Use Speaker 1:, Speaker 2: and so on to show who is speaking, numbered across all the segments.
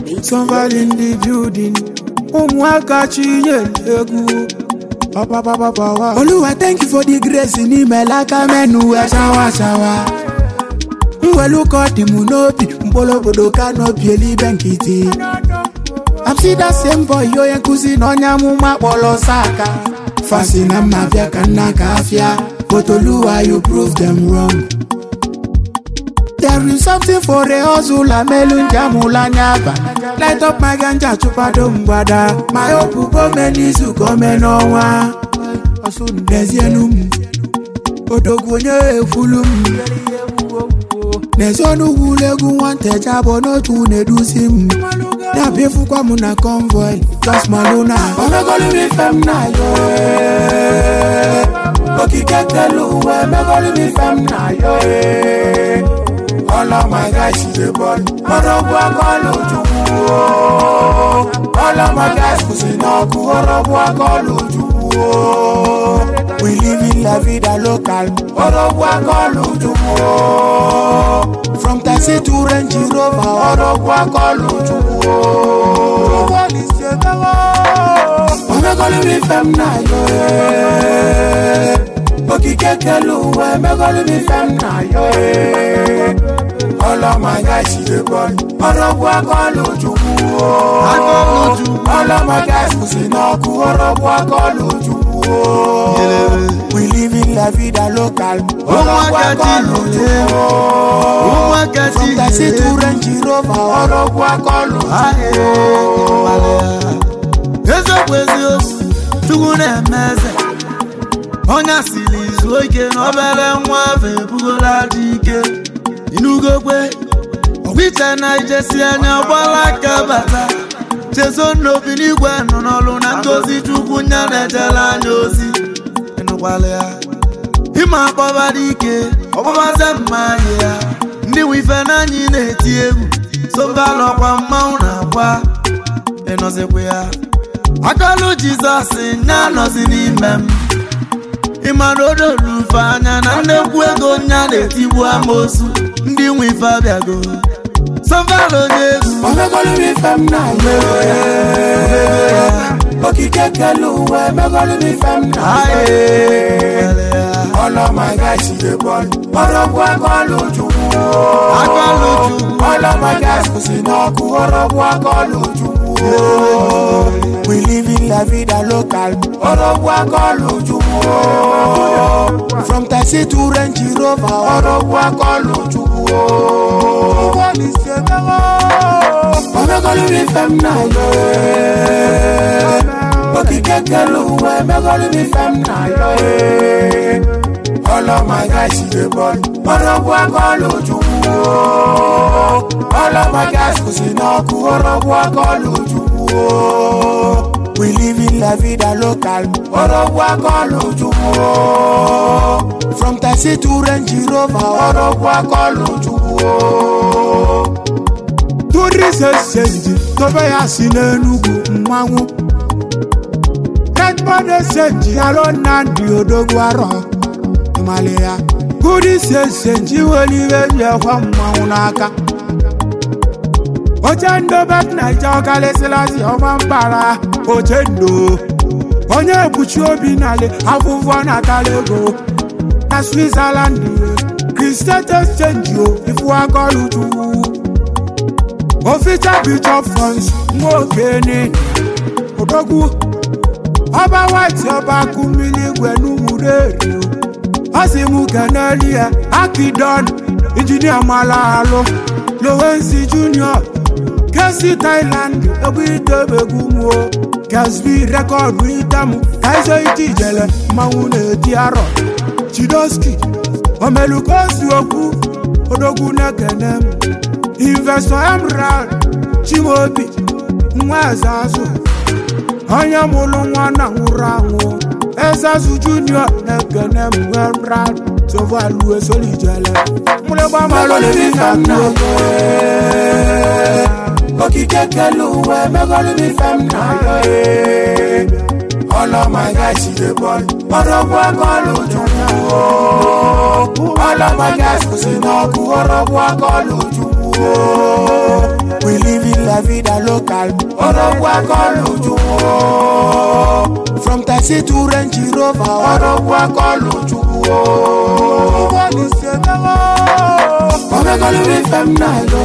Speaker 1: Somebody in the building. Oluwa, thank you for the grace in him like a menu shawa. Look at the munopi, Mbolo Bodo canopy, Libenkiti. I'm see that same boy, yo and cousin on Yamuma Polo Saka. Fascina Mafia Kanakafia, but Oluwa, you prove them wrong. There is something for the Ozula Melun Jamula Nyaba. Light up my ganja chupadum bada. My opupo menisu come no wa. Asun dezienum. Odogunye fulum. Nezonu wulegu wante jabo no tune dusim. Na befu kwa muna convoy. Just maluna. Omegolu mi femna yo. Okiketelu we megolu mi femna yo. All of my guys is the ball. All of my guys kusinoku. We live in la vida local. From taxi to Range Rover. Omegolu mi femna yo. Okikekelu we megolu mi femna yo. All of my guys is the ball. All of my guys kusinoku. We live in la vida local. From taxi to Range Rover.
Speaker 2: Onya silizu oike n'obere nwa afe bugola dike inugokwe obicha na ijesi anya gbala aka bata chezo n'obi n'igwe nọ n'ọlụ na ngozi chukwu nya na-ejele anya ozi ịnụkwala ya ịma akpọba dike ọkpọbaze mmanya ya ndị wife n'anyị na-eti egwu sobalọkwa mmanwụ na-akwa ịnọzikwa ya akọlụ Jizọs nya nọzi n'ime m Imarodo rufanya na nnekwu ego nya na-etigbu amosu ndị nwe ife abịago Sọvalo n'egwu
Speaker 1: Omegolu mi femna yo. Okikekelu we megolu mi femna yo. All of my guys is the ball. All of my guys kusinoku. We live in la vida local. From taxi to Range Rover. Omegolu mi femna yo. Okikekelu we megolu mi femna yo. All of my guys is the ball. All of my guys kusinoku. We live in la vida local. From taxi to Range Rover. Tourist senji tobe ya sinenugu mmanwu. Redbone senji alo nandi odogwaro. Malaya. Goody senji weliwe kwa mmanwu n'aka. Ochendo bet Naija okale selasi omambara. Ochendo onye buchi obi nale afufu na talego. Na Switzerland Christian exchange yo ifu akolu tu. Official beach of France mwokene Odogu Oba white oba kumili gwenu mureri Asimu Kenelia Akidon Engineer Malalo Lowensi Junior Kesi Thailand Ebite Begumo Kasbi record witamu Kaizo itijele Maune Tiaro Chidoski Omelukosi oku Odogu nekenem Investor Emerald Chimobi Mwazazu Anya mulu mwana ngurangu Ezazu Junior Nekene Emerald Sova luwe soli jele Muleba malole mi femna Okikekelu we megolu mi femna All of my guys is the ball. All of my guys kusinoku. We live in la la vida local. Orogwa Koluchuwo. From taxi to Range Rover. Orogwa Koluchuwo. Omegolu mi fem na yo.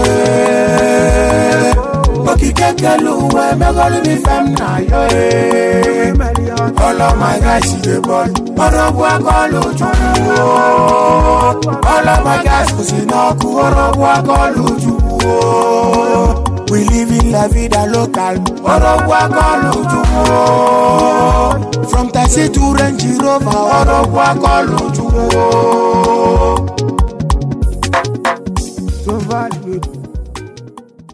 Speaker 1: Okikekelu megolu mi fem na yo. All of my guys see the ball. Orogwa Koluchuwo. All of my guys kusinoku. Orogwa Koluchuwo. We live in la vida local. Orogwa Koluchuwo. From taxi to Range Rover. Orogwa Koluchuwo.